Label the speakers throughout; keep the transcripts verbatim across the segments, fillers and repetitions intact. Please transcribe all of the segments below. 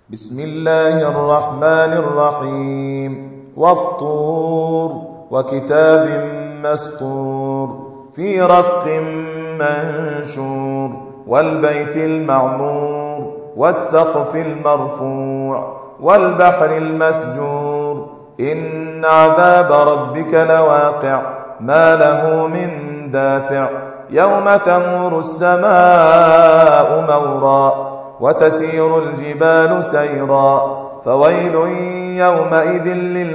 Speaker 1: بسم الله الرحمن الرحيم والطور وكتاب مسطور في رق منشور والبيت المعمور والسقف المرفوع والبحر المسجور إن عذاب ربك لواقع ما له من دافع يوم تمور السماء مورا وتسير الجبال سيرا فويل يومئذ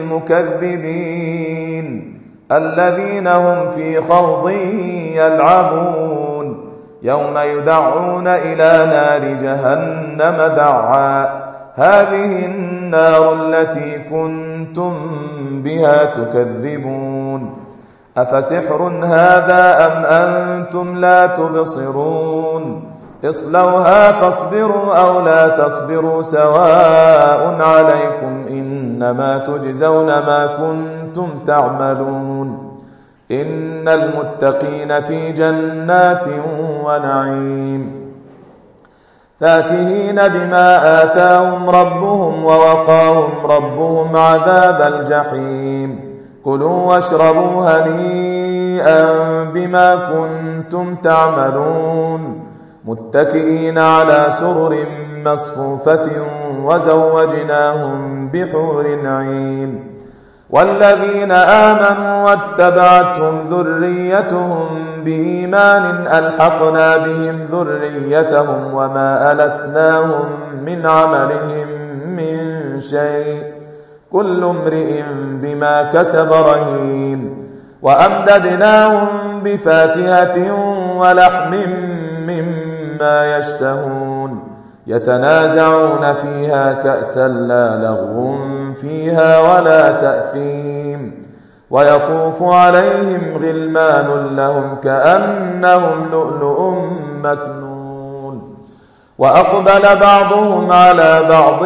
Speaker 1: للمكذبين الذين هم في خوض يلعبون يوم يدعون إلى نار جهنم دعا هذه النار التي كنتم بها تكذبون أفسحر هذا أم أنتم لا تبصرون اصلوها فاصبروا أو لا تصبروا سواء عليكم إنما تجزون ما كنتم تعملون إن المتقين في جنات ونعيم فاكهين بما آتاهم ربهم ووقاهم ربهم عذاب الجحيم كلوا واشربوا هنيئا بما كنتم تعملون متكئين على سرر مصفوفة وزوجناهم بحور عين والذين آمنوا واتبعتهم ذريتهم بإيمان ألحقنا بهم ذريتهم وما ألتناهم من عملهم من شيء كل امرئ بما كسب رهين وأمددناهم بفاكهة ولحم مما يشتهون يتنازعون فيها كأسا لا لغو فيها ولا تأثيم ويطوف عليهم غلمان لهم كأنهم لؤلؤ مكنون وأقبل بعضهم على بعض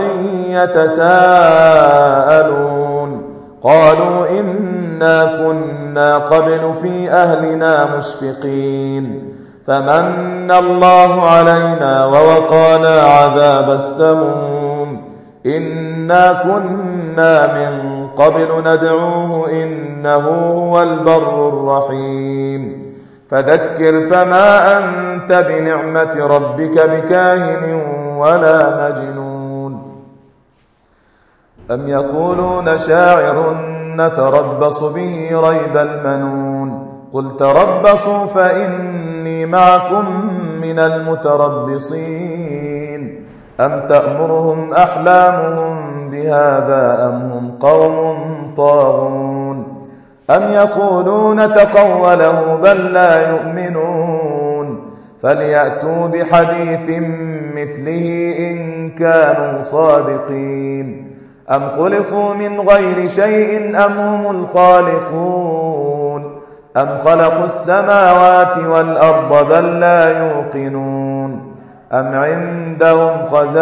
Speaker 1: يتساءلون قالوا إنا كنا قبل في أهلنا مشفقين فمن الله علينا ووقانا عذاب السموم إنا كنا من قبل ندعوه إنه هو البر الرحيم فذكر فما أنت بنعمة ربك بكاهن ولا مجنون أم يقولون شاعر نتربص به ريب المنون قل تربصوا فإني معكم من المتربصين أم تأمرهم أحلامهم بهذا أم هم قوم طاغون أم يقولون تقوله بل لا يؤمنون فليأتوا بحديث مثله إن كانوا صادقين أم خلقوا من غير شيء أم هم الخالقون أم خلقوا السماوات والأرض بل لا يوقنون أم عندهم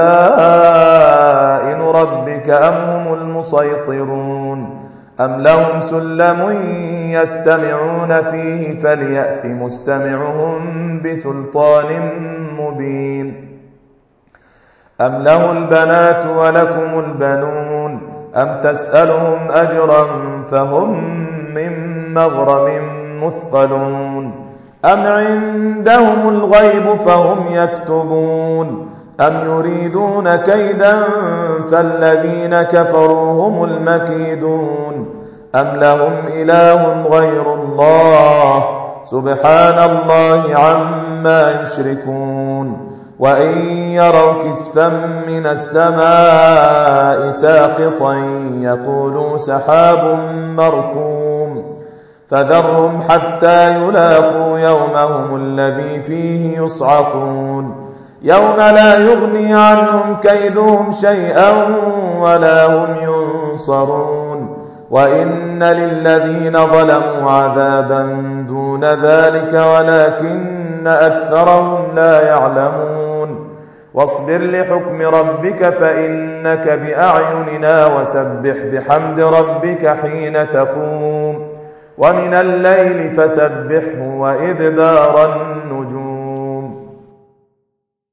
Speaker 1: خزائن ربك أم هم المسيطرون أم لهم سلم يستمعون فيه فليأت مستمعهم بسلطان مبين أم له البنات ولكم البنون أم تسألهم أجرا فهم من مغرم مثقلون أم عندهم الغيب فهم يكتبون أم يريدون كيدا فالذين كفروا هم المكيدون أم لهم إله غير الله سبحان الله عما يشركون وإن يروا كسفا من السماء ساقطا يقولوا سحاب مركوم فذرهم حتى يلاقوا يومهم الذي فيه يصعقون يوم لا يغني عنهم كيدهم شيئا ولا هم ينصرون وإن للذين ظلموا عذابا دون ذلك ولكن أكثرهم لا يعلمون واصبر لحكم ربك فإنك بأعيننا وسبح بحمد ربك حين تقوم ومن الليل فسبحه وإدبار النجوم